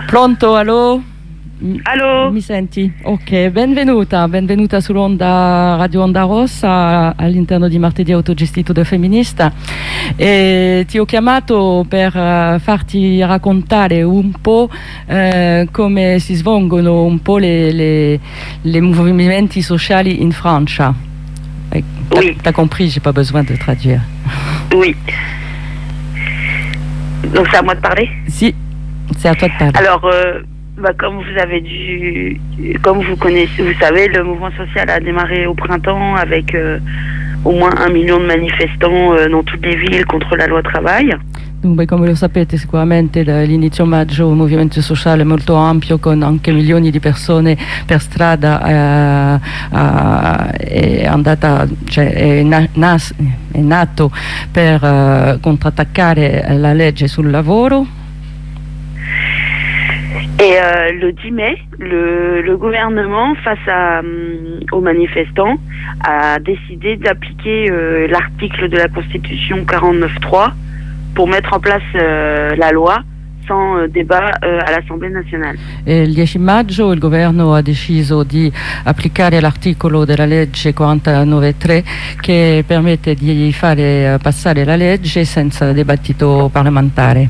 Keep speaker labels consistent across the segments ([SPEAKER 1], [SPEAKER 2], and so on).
[SPEAKER 1] Pronto, allo?
[SPEAKER 2] Allo?
[SPEAKER 1] Mi senti? Ok, benvenuta sull'onda Radio Onda Rossa all'interno di Martedì Autogestito da Femminista. E ti ho chiamato per farti raccontare un po' come si svolgono un po' les movimenti sociali in Francia.
[SPEAKER 2] Oui.
[SPEAKER 1] T'as compris, j'ai pas besoin de traduire.
[SPEAKER 2] Oui. Donc c'est à moi de parler?
[SPEAKER 1] Si, c'est à toi de parler.
[SPEAKER 2] Alors, comme vous connaissez, vous savez, le mouvement social a démarré au printemps avec au moins 1 million de manifestants dans toutes les villes contre la loi travail.
[SPEAKER 1] Dunque, come lo sapete sicuramente dall'inizio maggio un movimento sociale molto ampio con anche milioni di persone per strada è nato per contrattaccare la legge sul lavoro.
[SPEAKER 2] Et le 10 mai, le gouvernement, face aux manifestants, a décidé d'appliquer l'article de la Constitution 49.3 pour mettre en place la loi sans débat à l'Assemblée nazionale.
[SPEAKER 1] E il 10 maggio il governo ha deciso di applicare l'articolo della legge 49.3 che permette di fare passare la legge senza dibattito parlamentare.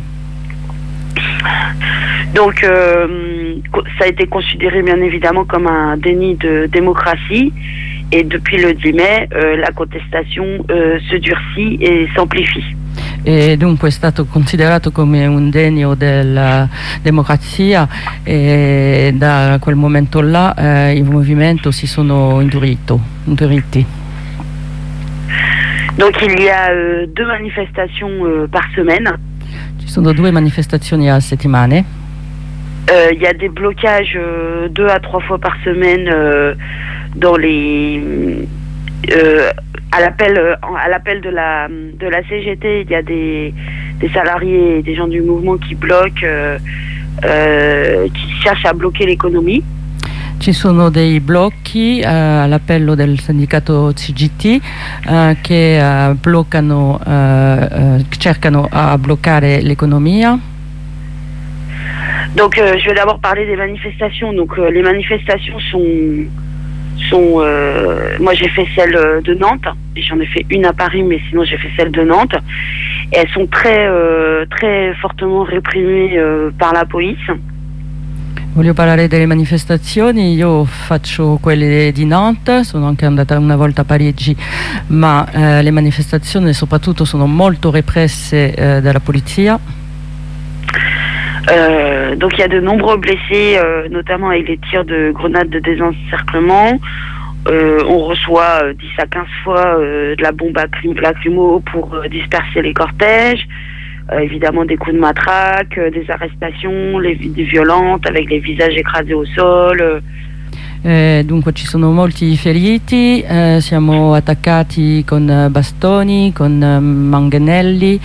[SPEAKER 2] Donc ça a été considéré bien évidemment comme un déni de démocratie et depuis le 10 mai la contestation se durcit et s'amplifie.
[SPEAKER 1] E dunque è stato considerato come un degno della democrazia e da quel momento là il movimento si sono induriti.
[SPEAKER 2] Donc il y a 2 manifestations par semaine.
[SPEAKER 1] Ci sono 2 manifestazioni a settimane.
[SPEAKER 2] Il y a des blocages 2 à 3 fois par semaine dans les à l'appel de la CGT, il y a des salariés et des gens du mouvement qui bloquent, qui cherchent à bloquer l'économie.
[SPEAKER 1] Ci sono dei blocchi all'appello del sindacato CGT che cercano a bloccare l'economia.
[SPEAKER 2] Donc je vais d'abord parler des manifestations. Donc les manifestations sont moi j'ai fait celle de Nantes, j'en ai fait une à Paris, mais sinon j'ai fait celle de Nantes, et elles sont très fortement réprimées par la police.
[SPEAKER 1] Voglio parlare delle manifestazioni, io faccio quelle di Nantes, sono anche andata una volta a Parigi, ma le manifestazioni soprattutto sono molto represse dalla polizia.
[SPEAKER 2] Donc il y a de nombreux blessés, notamment avec les tirs de grenades de désencerclement. On reçoit 10 à 15 fois de la bombe lacrymo pour disperser les cortèges. Évidemment des coups de matraque, des arrestations, des violentes avec les visages écrasés au sol.
[SPEAKER 1] Dunque ci sono molti feriti, siamo attaccati con bastoni, con manganelli,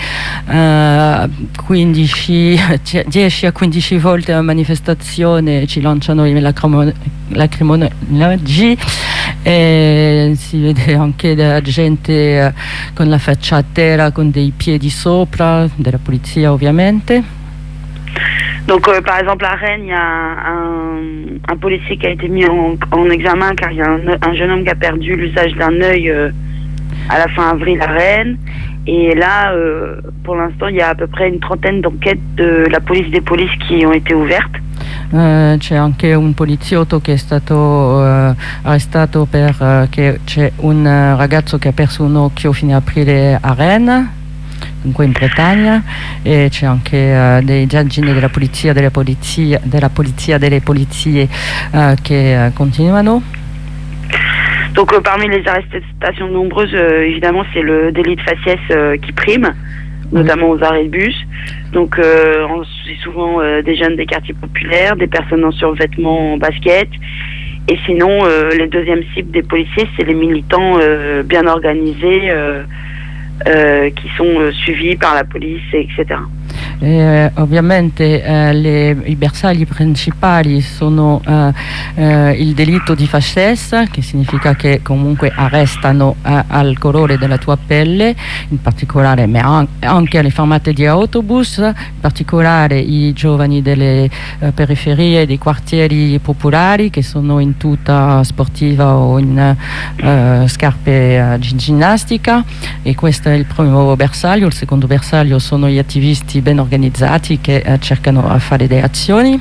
[SPEAKER 1] 10 a 15 volte a manifestazione ci lanciano i lacrimogeni e si vede anche della gente con la faccia a terra, con dei piedi sopra, della polizia ovviamente.
[SPEAKER 2] Donc par exemple à Rennes, il y a un policier qui a été mis en examen car il y a un jeune homme qui a perdu l'usage d'un œil à la fin avril à Rennes. Et là, pour l'instant, il y a à peu près une trentaine d'enquêtes de la police des polices qui ont été ouvertes.
[SPEAKER 1] C'è anche un poliziotto che è stato arrestato perché c'è un ragazzo che ha perso un occhio fino a aprile a Rennes, in Bretagna, e c'è anche dei indagini della polizia delle polizie che continuano.
[SPEAKER 2] Donc parmi les arrestations nombreuses, évidemment, c'est le délit de faciès qui prime, notamment aux arrêts de bus. Donc c'est souvent des jeunes des quartiers populaires, des personnes en survêtement, en basket. Et sinon, les deuxièmes cibles des policiers, c'est les militants bien organisés qui sont suivis par la police, etc.
[SPEAKER 1] Ovviamente i bersagli principali sono il delitto di faciès, che significa che comunque arrestano al colore della tua pelle, in particolare, ma anche alle fermate di autobus, in particolare i giovani delle periferie, dei quartieri popolari che sono in tuta sportiva o in scarpe di ginnastica, e questo è il primo bersaglio. Il secondo bersaglio sono gli attivisti ben organizzati che cercano di fare delle azioni.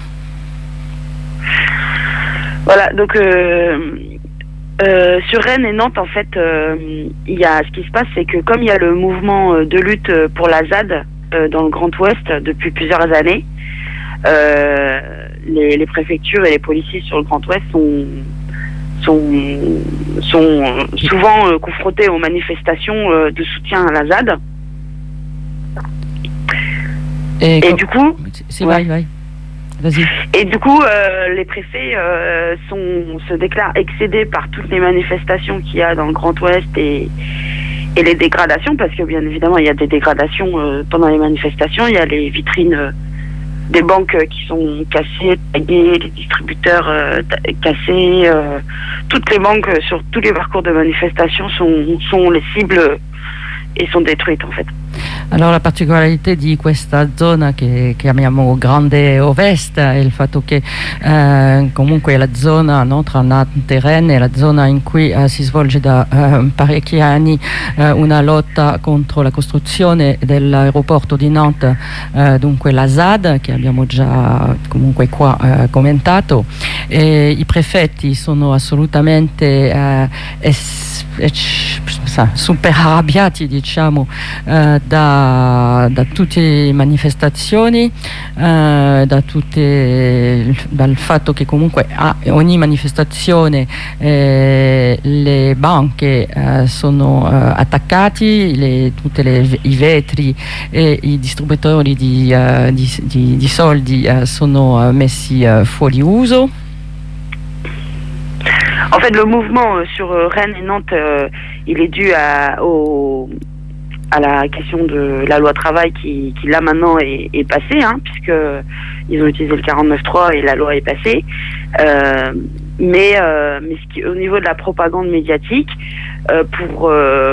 [SPEAKER 2] Voilà, donc sur Rennes et Nantes, en fait, il y a, ce qui se passe, c'est que comme il y a le mouvement de lutte pour la ZAD dans le Grand Ouest depuis plusieurs années, les préfectures et les policiers sur le Grand Ouest sont souvent confrontés aux manifestations de soutien à la ZAD. Et du coup,
[SPEAKER 1] vai. Vas-y.
[SPEAKER 2] Et du coup, les préfets se déclarent excédés par toutes les manifestations qu'il y a dans le Grand Ouest et les dégradations, parce que bien évidemment il y a des dégradations pendant les manifestations. Il y a les vitrines des banques qui sont cassées, taguées, les distributeurs cassés. Toutes les banques sur tous les parcours de manifestation sont les cibles e sono détruite, en fait.
[SPEAKER 1] Allora, la particolarità di questa zona che chiamiamo Grande Ovest è il fatto che comunque la zona, no, tra Nantes e Rennes è la zona in cui si svolge da parecchi anni una lotta contro la costruzione dell'aeroporto di Nantes, dunque la ZAD, che abbiamo già comunque qua commentato, e i prefetti sono assolutamente super arrabbiati, diciamo, da tutte le manifestazioni, dal fatto che comunque a ogni manifestazione le banche sono attaccati, tutti i vetri e i distributori di soldi sono messi fuori uso.
[SPEAKER 2] En fait, le mouvement sur Rennes et Nantes, il est dû à la question de la loi travail qui là maintenant est passée, hein, puisque ils ont utilisé le 49.3 et la loi est passée. Mais au niveau de la propagande médiatique, pour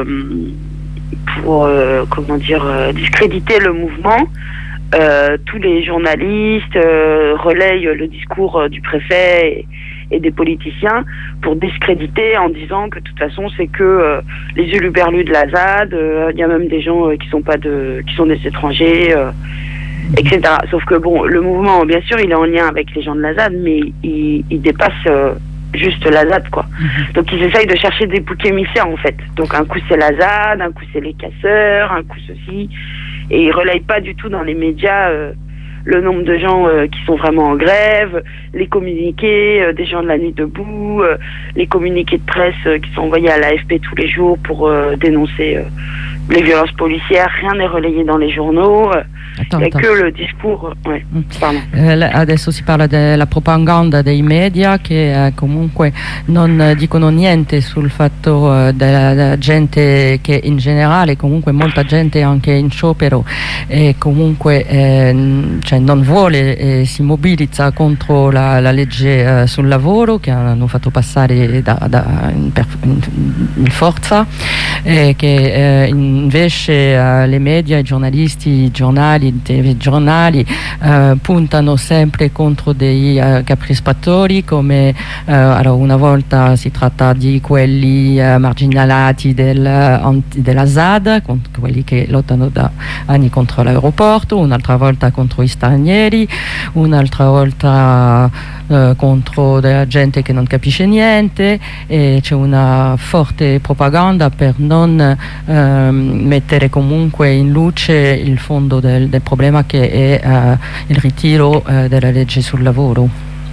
[SPEAKER 2] comment dire, discréditer le mouvement, tous les journalistes relayent le discours du préfet et des politiciens pour discréditer en disant que de toute façon c'est que les huluberlus de la ZAD, il y a même des gens qui sont des étrangers, etc. Sauf que bon, le mouvement, bien sûr, il est en lien avec les gens de la ZAD, mais il dépasse juste la ZAD, quoi. Donc ils essayent de chercher des boucs émissaires, en fait. Donc un coup c'est la ZAD, un coup c'est les casseurs, un coup ceci, et ils relayent pas du tout dans les médias le nombre de gens qui sont vraiment en grève, les communiqués des gens de la nuit debout, les communiqués de presse qui sont envoyés à l'AFP tous les jours pour dénoncer les violences policières. Rien n'est relayé dans les journaux. Il n'y a que le discours. Ouais,
[SPEAKER 1] adesso si parla della propaganda dei media che comunque non dicono niente sul fatto della gente che in generale, comunque molta gente anche in sciopero e comunque cioè non vuole, si mobilizza contro la legge sul lavoro che hanno fatto passare in forza, che invece le media, i giornalisti, i giornali, i telegiornali puntano sempre contro dei caprispattori, come allora una volta si tratta di quelli marginalati della ZAD, quelli che lottano da anni contro l'aeroporto, un'altra volta contro i stranieri, un'altra volta contro della gente che non capisce niente, e c'è una forte propaganda per non mettere comunque in luce il fondo del problema che è il ritiro della legge sul lavoro.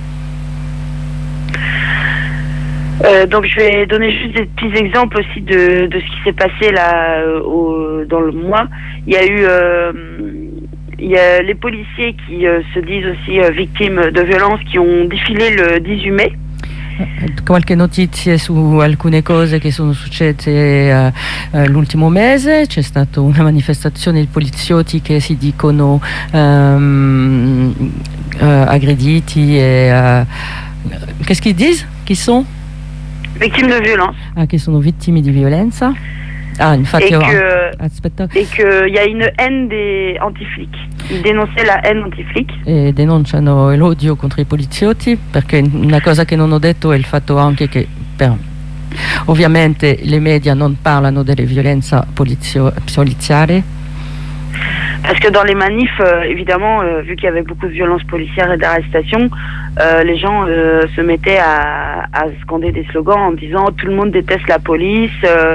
[SPEAKER 2] Donc je vais donner juste des petits exemples aussi de ce qui s'est passé là dans le mois. Il y a les policiers qui se disent aussi victimes de violences qui ont défilé le 18 mai.
[SPEAKER 1] Qualche notizia su alcune cose che sono successe l'ultimo mese. C'è stata una manifestazione di poliziotti che si dicono aggrediti e qu'est-ce qu'ils disent? Qui sont?
[SPEAKER 2] Victimes de violence.
[SPEAKER 1] Ah, che sono vittime di violenza. Ah, infatti,
[SPEAKER 2] aspetta. Et qu'il y a une haine des anti-flics. Ils dénonçaient la haine anti-flics.
[SPEAKER 1] E denunciano l'odio contro i poliziotti, perché una cosa che non ho detto è il fatto anche che ovviamente les médias non parlano delle violenze poliziarie.
[SPEAKER 2] Parce que dans les manifs, évidemment, vu qu'il y avait beaucoup de violences policières et d'arrestations, les gens se mettaient à scander des slogans en disant tout le monde déteste la police,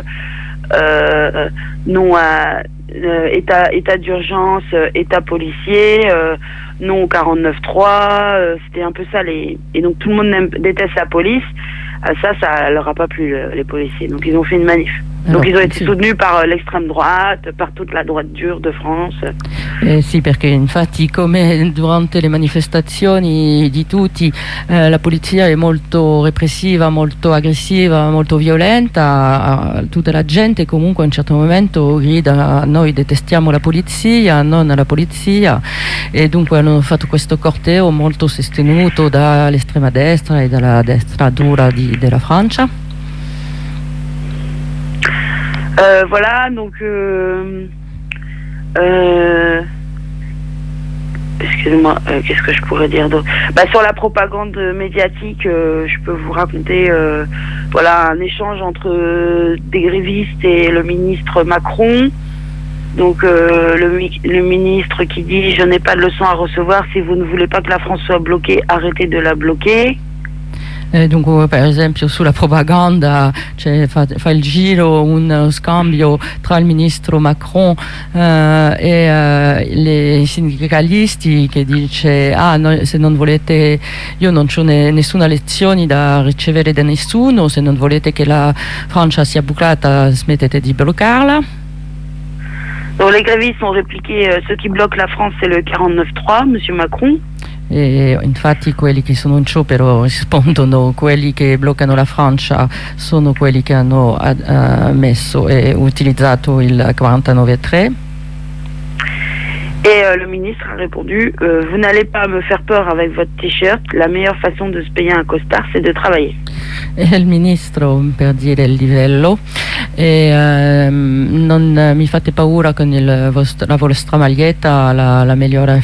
[SPEAKER 2] non à état d'urgence, état policier, non au 49.3, c'était un peu ça. Et donc tout le monde déteste la police. Ça leur a pas plu, les policiers. Donc ils ont fait une manif. Donc ils ont été soutenus par l'extrême droite, par toute la droite dure de France.
[SPEAKER 1] Sì, perché infatti come durante le manifestazioni di tutti la polizia è molto repressiva, molto aggressiva, molto violenta, tutta la gente comunque a un certo momento grida noi detestiamo la polizia, non la polizia, e dunque hanno fatto questo corteo molto sostenuto dall'estrema destra e dalla destra dura della Francia.
[SPEAKER 2] Voilà, donc excusez-moi, qu'est-ce que je pourrais dire d'autre? Sur la propagande médiatique, je peux vous raconter voilà, un échange entre des grévistes et le ministre Macron. Donc le ministre qui dit je n'ai pas de leçon à recevoir, si vous ne voulez pas que la France soit bloquée, arrêtez de la bloquer.
[SPEAKER 1] Dunque, per esempio, sulla propaganda fa il giro un scambio tra il ministro Macron e i sindacalisti che dice se non volete, io non ho nessuna lezione da ricevere da nessuno, se non volete che la Francia sia bloccata smettete di bloccarla.
[SPEAKER 2] Donc les grévistes ont répliqué ce qui bloque la France c'est le 49.3, monsieur Macron.
[SPEAKER 1] E infatti quelli che sono in sciopero rispondono quelli che bloccano la Francia sono quelli che hanno messo e utilizzato il 49.3.
[SPEAKER 2] Et le ministre a répondu vous n'allez pas me faire peur avec votre t-shirt, la meilleure façon de se payer un costard c'est de travailler.
[SPEAKER 1] E il ministro, per dire il livello, non mi fate paura con la vostra maglietta, la migliore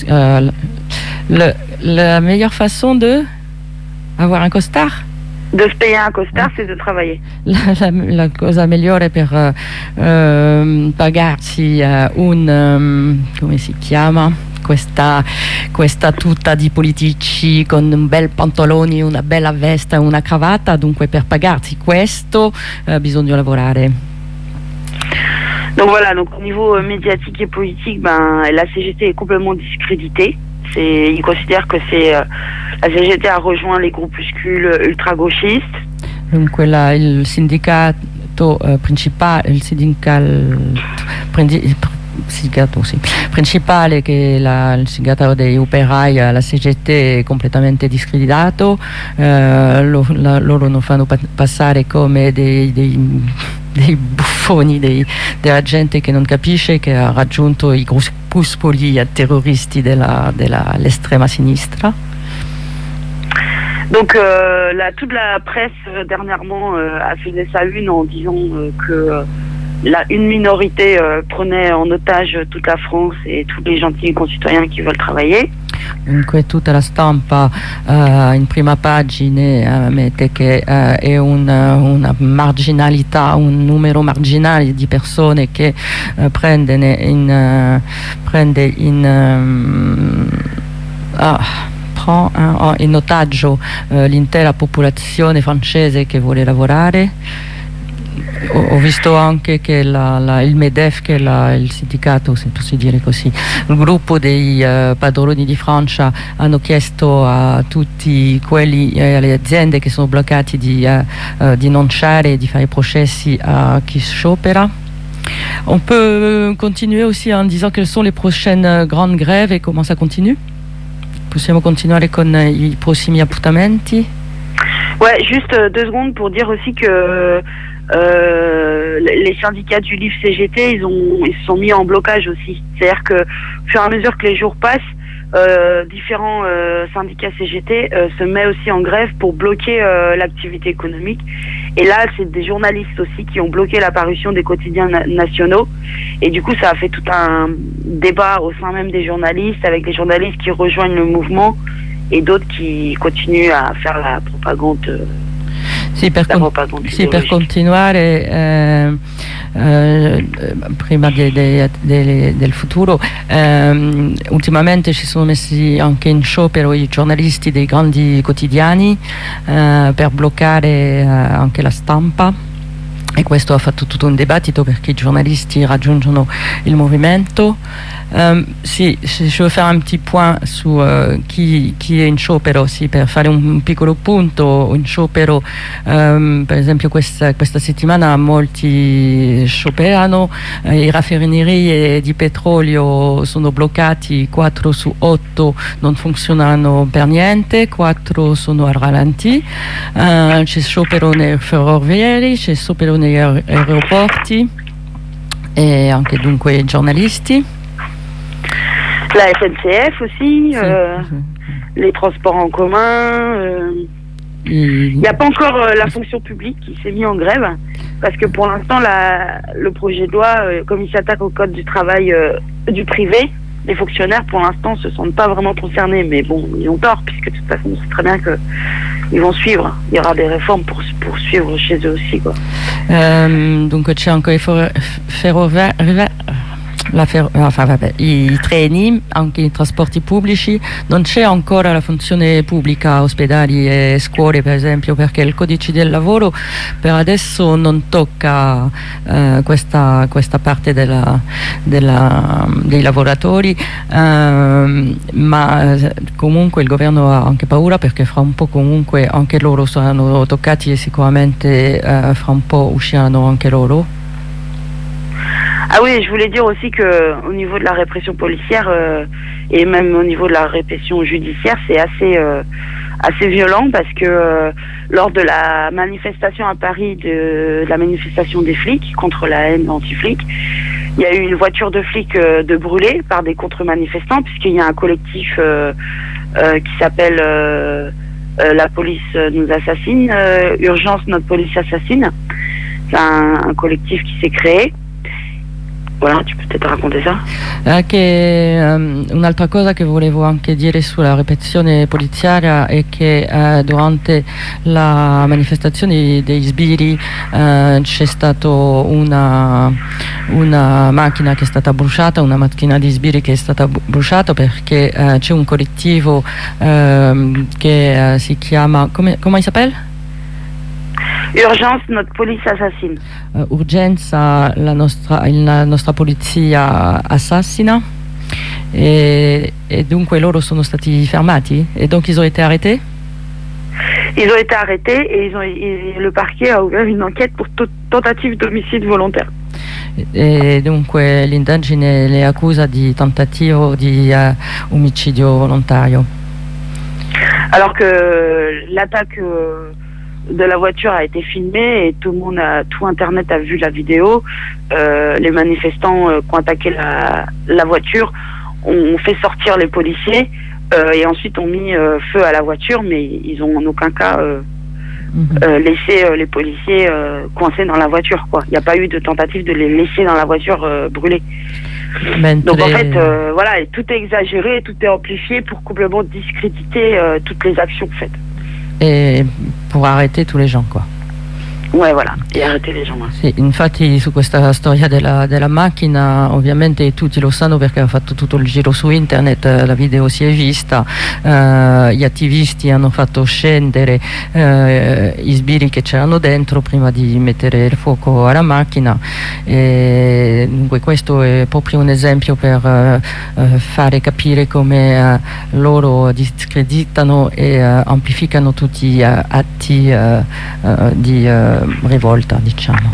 [SPEAKER 1] la meilleure façon de avoir un costard?
[SPEAKER 2] De se payer un costard, c'est de travailler.
[SPEAKER 1] La cosa migliore per pagarsi come si chiama? Questa tuta di politici con un bel pantaloni, una bella veste, una cravatta, dunque per pagarsi questo bisogna lavorare.
[SPEAKER 2] Donc voilà, donc au niveau médiatique et politique, la CGT est complètement discréditée. Ils considèrent que la CGT a rejoint les groupuscules ultra-gauchistes.
[SPEAKER 1] Dunque il sindacato principale, principale che il sindacato degli operai, la CGT è completamente discreditato, loro non fanno passare come dei buffoni, della gente che non capisce che ha raggiunto i gruppuscoli terroristi dell'estrema sinistra.
[SPEAKER 2] Donc toute la presse dernièrement a fait sa une en disant que une minorité prenait en otage toute la France et tous les gentils concitoyens qui veulent travailler.
[SPEAKER 1] Dunque tutta la stampa in prima pagina mette che è una marginalità, un numero marginale di persone che prende in otaggio l'intera popolazione francese che vuole lavorare. Ho visto anche che il MEDEF, che è il sindacato, se posso dire così, il gruppo dei padroni di Francia, hanno chiesto a tutti quelli, alle aziende che sono bloccati di denunciare, di fare processi a chi sciopera. On peut continuer aussi en disant quelles sont les prochaines grandes grèves et comment ça continue? Possiamo continuare con i prossimi appuntamenti?
[SPEAKER 2] Ouais, juste 2 secondes pour dire aussi que les syndicats du livre CGT, ils se sont mis en blocage aussi. C'est-à-dire que, au fur et à mesure que les jours passent, différents syndicats CGT se mettent aussi en grève pour bloquer l'activité économique. Et là, c'est des journalistes aussi qui ont bloqué la parution des quotidiens nationaux. Et du coup, ça a fait tout un débat au sein même des journalistes, avec les journalistes qui rejoignent le mouvement et d'autres qui continuent a faire la propagande.
[SPEAKER 1] Sì, per continuare, prima del futuro, ultimamente ci sono messi anche in sciopero i giornalisti dei grandi quotidiani per bloccare anche la stampa. E questo ha fatto tutto un dibattito perché i giornalisti raggiungono il movimento. Sì, je veux faire un petit point su chi è in sciopero, sì, per fare un piccolo punto. In sciopero, per esempio questa settimana molti scioperano, i raffinerie di petrolio sono bloccati, 4 su 8 non funzionano per niente, 4 sono al ralenti, c'è sciopero nei ferroviari, c'è sciopero negli aeroporti e anche dunque i giornalisti.
[SPEAKER 2] La SNCF aussi, les transports en commun. Il n'y a pas encore la fonction publique qui s'est mise en grève, parce que pour l'instant, le projet de loi, comme il s'attaque au code du travail du privé, les fonctionnaires, pour l'instant, ne se sentent pas vraiment concernés. Mais bon, ils ont tort, puisque de toute façon, on sait très bien qu'ils vont suivre. Il y aura des réformes pour suivre chez eux aussi, quoi.
[SPEAKER 1] Dunque c'è anche i treni, anche i trasporti pubblici. Non c'è ancora la funzione pubblica, ospedali e scuole per esempio, perché il codice del lavoro per adesso non tocca questa parte dei lavoratori, ma comunque il governo ha anche paura perché fra un po' comunque anche loro saranno toccati e sicuramente fra un po' usciranno anche loro.
[SPEAKER 2] Ah oui, je voulais dire aussi que au niveau de la répression policière et même au niveau de la répression judiciaire, c'est assez violent, parce que lors de la manifestation à Paris, de la manifestation des flics contre la haine anti-flic, il y a eu une voiture de flics de brûlée par des contre-manifestants, puisqu'il y a un collectif qui s'appelle La police nous assassine, Urgence notre police assassine. C'est un collectif qui s'est créé. Voilà, tu peux peut-être racconter ça.
[SPEAKER 1] Un'altra cosa che volevo anche dire sulla repressione poliziaria è che durante la manifestazione dei sbirri c'è stata una macchina che è stata bruciata, una macchina di sbirri che è stata bruciata perché c'è un collettivo che si chiama come si s'appelle?
[SPEAKER 2] Urgence, notre police assassine.
[SPEAKER 1] Urgenza, la nostra polizia assassina. E dunque loro sono stati fermati et donc ils ont été arrêtés.
[SPEAKER 2] Ils ont été arrêtés et le parquet a ouvert une enquête pour tentative d'omicide volontaire.
[SPEAKER 1] E dunque l'indagine le accusa di tentativo di omicidio volontario.
[SPEAKER 2] Alors que l'attaque de la voiture a été filmée et tout internet a vu la vidéo. Les manifestants qui ont attaqué la voiture ont fait sortir les policiers et ensuite ont mis feu à la voiture, mais ils ont en aucun cas laissé les policiers coincés dans la voiture, quoi. Il n'y a pas eu de tentative de les laisser dans la voiture brûlée. Donc en fait, voilà, tout est exagéré, tout est amplifié pour complètement discréditer toutes les actions faites.
[SPEAKER 1] E pour arrêter tous les gens, quoi.
[SPEAKER 2] Ouais, voilà, e arrêter les gens.
[SPEAKER 1] Sì, infatti su questa storia della macchina ovviamente tutti lo sanno perché ha fatto tutto il giro su internet, la video si è vista, gli attivisti hanno fatto scendere i sbirri che c'erano dentro prima di mettere il fuoco alla macchina, e dunque questo è proprio un esempio per fare capire come loro discreditano e amplificano tutti gli atti di révolte, diciamo.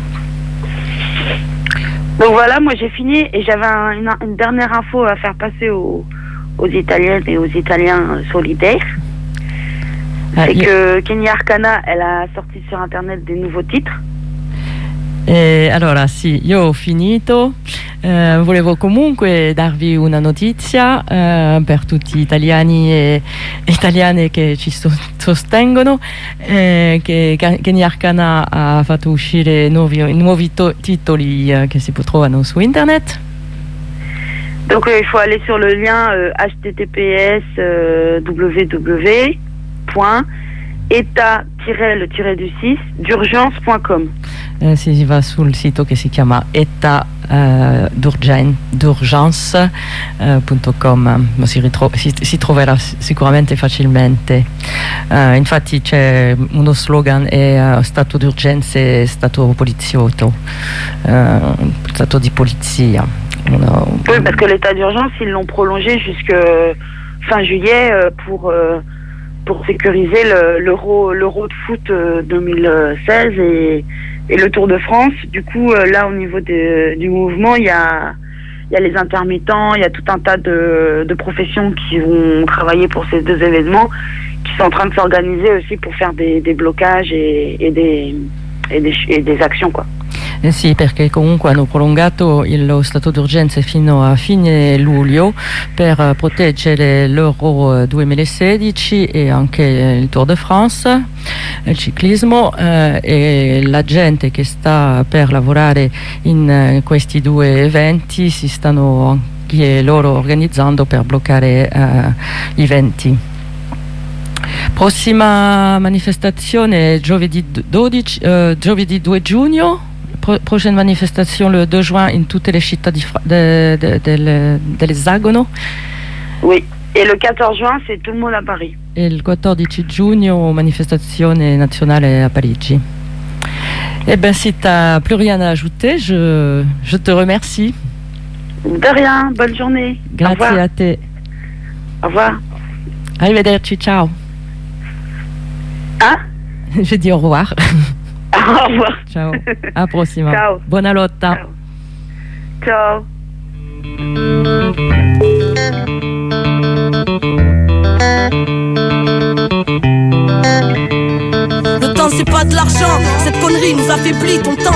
[SPEAKER 2] Donc voilà, moi j'ai fini et j'avais une dernière info à faire passer aux Italiennes et aux Italiens solidaires. C'est que Kenya Arcana, elle a sorti sur internet des nouveaux titres.
[SPEAKER 1] Allora sì, io ho finito, volevo comunque darvi una notizia per tutti gli italiani e italiane che ci sostengono, che Kenya Arcana ha fatto uscire nuovi titoli che si trovano su internet.
[SPEAKER 2] Donc il faut aller sur le lien https www.eta-du6 d'urgence.com.
[SPEAKER 1] Si va sul sito che si chiama eta-d'urgence.com, si troverà sicuramente facilmente. Infatti c'è uno slogan, è stato d'urgenza e stato poliziotto, stato di polizia.
[SPEAKER 2] Oui, parce que l'état d'urgence, ils l'ont prolongé jusque fin juillet pour sécuriser l'Euro de foot 2016 et le Tour de France. Du coup, là, au niveau du mouvement, il y a les intermittents, il y a tout un tas de professions qui vont travailler pour ces deux événements, qui sont en train de s'organiser aussi pour faire des blocages et des actions, quoi.
[SPEAKER 1] Sì, perché comunque hanno prolungato lo stato d'urgenza fino a fine luglio per proteggere l'Euro 2016 e anche il Tour de France, il ciclismo, e la gente che sta per lavorare in questi due eventi si stanno anche loro organizzando per bloccare gli eventi. Prossima manifestazione giovedì 2 giugno. Prochaine manifestation le 2 juin in tutte le città dell'Esagono.
[SPEAKER 2] Oui, et le 14 juin c'est tout le monde à Paris.
[SPEAKER 1] E il 14 giugno manifestazione nazionale a Parigi. Eh ben, si tu n'as plus rien à ajouter, je te remercie.
[SPEAKER 2] De rien, bonne journée.
[SPEAKER 1] Grazie a te.
[SPEAKER 2] Au revoir.
[SPEAKER 1] Arrivederci, ciao.
[SPEAKER 2] Ah?
[SPEAKER 1] Je dis au revoir.
[SPEAKER 2] Au revoir.
[SPEAKER 1] Ciao, alla prossima.
[SPEAKER 2] Ciao.
[SPEAKER 1] Buona lotta.
[SPEAKER 2] Ciao.
[SPEAKER 3] Le temps c'est pas de l'argent, cette connerie nous affaiblit, ton temps